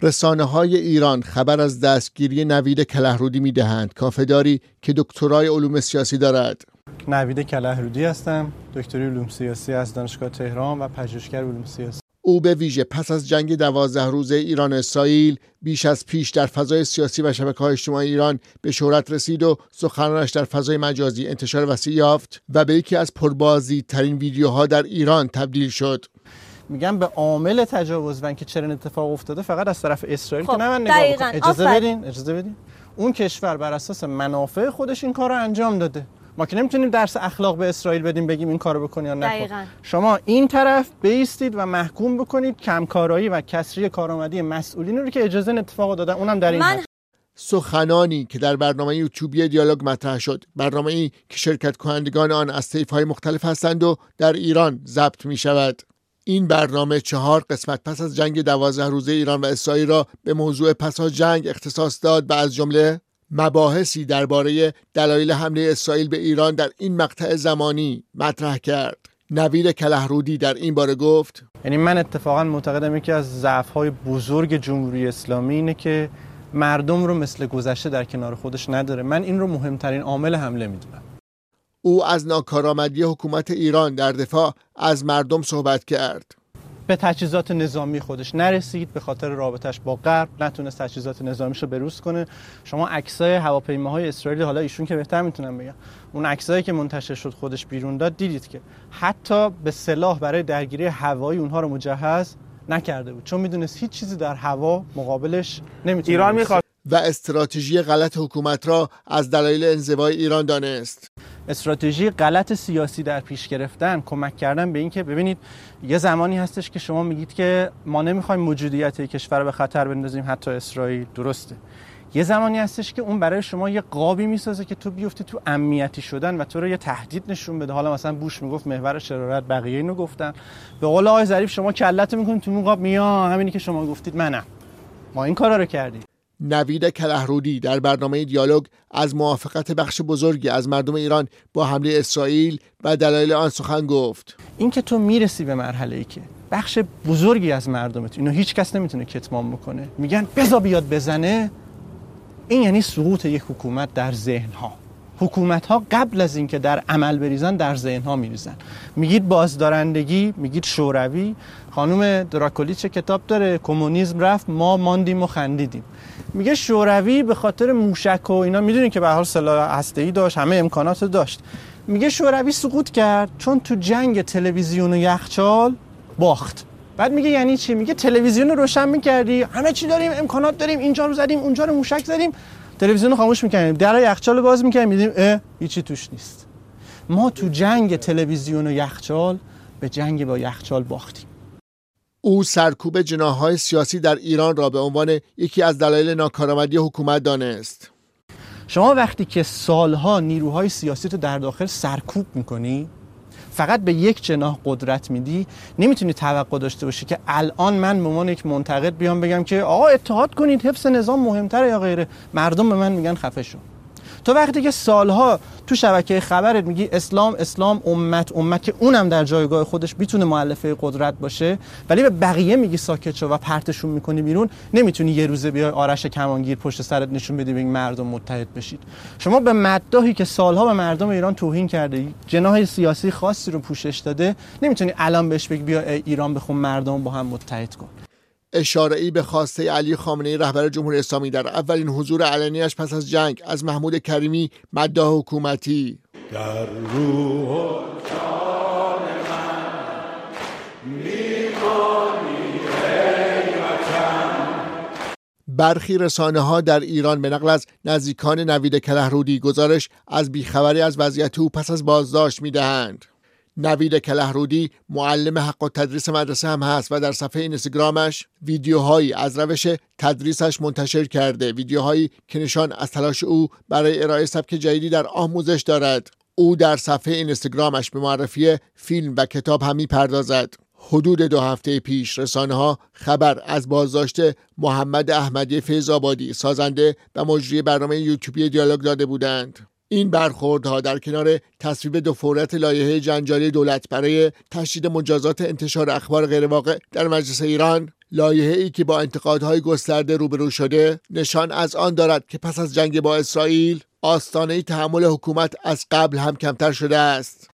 رسانه‌های ایران خبر از دستگیری نوید کلهرودی می‌دهند، کافه‌داری که دکترای علوم سیاسی دارد. نوید کلهرودی هستم، دکتری علوم سیاسی از دانشگاه تهران و پژوهشگر علوم سیاسی. او به ویژه پس از جنگ 12 روزه ایران و اسرائیل بیش از پیش در فضای سیاسی و شبکه‌های اجتماعی ایران به شهرت رسید و سخنانش در فضای مجازی انتشار وسیع یافت و به یکی از پربازدیدترین ویدیوها در ایران تبدیل شد. میگم به عامل تجاوز و اینکه چرا اتفاق افتاده فقط از طرف اسرائیل که نه من نگاه بکنم. اجازه بدین. اون کشور بر اساس منافع خودش این کارو انجام داده. ما که نمیتونیم درس اخلاق به اسرائیل بدیم بگیم این کارو بکن یا نکن. شما این طرف بیستید و محکوم بکنید کمکارایی و کسری کارآمدی مسئولین رو که اجازه اتفاق دادن، اونم در این سخنانی که در برنامه یوتیوبی دیالوگ مطرح شد، برنامه‌ای که شرکت کنندگان آن از طیف‌های مختلف هستند و در ایران ضبط می‌شود. این برنامه 4 قسمت پس از جنگ 12 روزه ایران و اسرائیل را به موضوع پس از جنگ اختصاص داد و از جمله مباحثی درباره دلایل حمله اسرائیل به ایران در این مقطع زمانی مطرح کرد. نوید کلهرودی در این باره گفت: یعنی من اتفاقا معتقدم یکی از ضعف‌های بزرگ جمهوری اسلامی اینه که مردم رو مثل گذشته در کنار خودش نداره. من این رو مهمترین عامل حمله میدونم. او از ناکارآمدی حکومت ایران در دفاع از مردم صحبت کرد. به تجهیزات نظامی خودش نرسید، به خاطر رابطش با غرب نتونست تجهیزات نظامیشو بروز کنه. شما عکسای هواپیماهای اسرائیلی، حالا ایشون که بهتر میتونم بگم، اون عکسایی که منتشر شد خودش بیرون داد، دیدید که حتی به سلاح برای درگیری هوایی اونها رو مجهز نکرده بود، چون میدونست هیچ چیزی در هوا مقابلش نمیتونه. ایران میخواد و استراتژی غلط حکومت را از دلایل انزوای ایران دانست. استراتژی غلط سیاسی در پیش گرفتن، کمک کردن به این که ببینید یه زمانی هستش که شما میگید که ما نمیخوایم موجودیت یک کشور رو به خطر بندازیم، حتی اسرائیل، درسته. یه زمانی هستش که اون برای شما یه قابی میسازه که تو بیفتی تو امنیتی شدن و تو رو یه تهدید نشون بده. حالا مثلا بوش میگفت محور شرارت، بقیه اینو گفتن. به قول آقای ظریف شما کلت میکنید تو اون قاب، همینی که شما گفتید منم. ما این کارا رو کردیم. نوید کلهرودی در برنامه دیالوگ از موافقت بخش بزرگی از مردم ایران با حمله اسرائیل و دلایل آن سخن گفت. این که تو میرسی به مرحله‌ای که بخش بزرگی از مردمت، اینو هیچ کس نمیتونه کتمان بکنه، میگن بذار بیاد بزنه، این یعنی سقوط یک حکومت در ذهن‌ها. حکومت‌ها قبل از اینکه در عمل بریزن در ذهن‌ها میریزن. میگید بازدارندگی، میگید شوروی. خانم دراکولیچ کتاب داره، کمونیسم رفت ما ماندیم و خندیدیم. میگه شوروی به خاطر موشک و اینا، میدونید که به هر حال سلاح هسته‌ای داشت، همه امکانات داشت. میگه شوروی سقوط کرد چون تو جنگ تلویزیون و یخچال باخت. بعد میگه یعنی چی؟ میگه تلویزیون رو روشن می‌کردی، همه چی داریم، امکانات داریم، اینجا رو زدیم، اونجا رو موشک زدیم، تلویزیون رو خاموش می‌کردیم، در یخچال رو باز می‌کردیم، می‌دیدیم هیچی توش نیست. ما تو جنگ تلویزیون و یخچال به جنگ با یخچال باختیم. او سرکوب جناح‌های سیاسی در ایران را به عنوان یکی از دلایل ناکارآمدی حکومت دانست. شما وقتی که سالها نیروهای سیاسی رو در داخل سرکوب می‌کنی، فقط به یک جناح قدرت میدی، نمیتونی توقع داشته باشی که الان من به عنوان یک منتقد بیام بگم که آقا اتحاد کنید، حفظ نظام مهمتره یا غیره. مردم به من میگن خفه شو. تو وقتی که سالها تو شبکه خبرت میگی اسلام اسلام، امت که اونم در جایگاه خودش میتونه مؤلفه قدرت باشه، ولی به بقیه میگی ساکت شو و پرتشون میکنی بیرون، نمیتونی یه روزه بیای آرش کمانگیر پشت سرت نشون بدی بگی مردم متحد بشید. شما به مداحی که سالها به مردم ایران توهین کرده، جناح سیاسی خاصی رو پوشش داده، نمیتونی الان بهش بگی بیا ایران بخون مردم با هم متحد کن. اشاره‌ای به خواسته علی خامنه‌ای رهبر جمهوری اسلامی در اولین حضور علنیش پس از جنگ از محمود کریمی مداح حکومتی. در روح و جان من میمانی ای وطن. برخی رسانه‌ها در ایران به نقل از نزدیکان نوید کلهرودی گزارش از بیخبری از وضعیت او پس از بازداشت می‌دهند. نوید کلهرودی معلم حق التدریس مدرسه هم هست و در صفحه اینستاگرامش ویدیوهایی از روش تدریسش منتشر کرده، ویدیوهایی که نشان از تلاش او برای ارائه سبک جدیدی در آموزش دارد. او در صفحه اینستاگرامش به معرفی فیلم و کتاب هم می‌پردازد. حدود 2 هفته پیش رسانه‌ها خبر از بازداشت محمد احمدی فیض‌آبادی، سازنده و مجری برنامه یوتیوبی دیالوگ داده بودند. این برخوردها در کنار تصویب 2 فوریت لایحه جنجالی دولت برای تشدید مجازات انتشار اخبار غیرواقع در مجلس ایران، لایحه‌ای که با انتقادهای گسترده روبرو شده، نشان از آن دارد که پس از جنگ با اسرائیل آستانه تحمل حکومت از قبل هم کمتر شده است.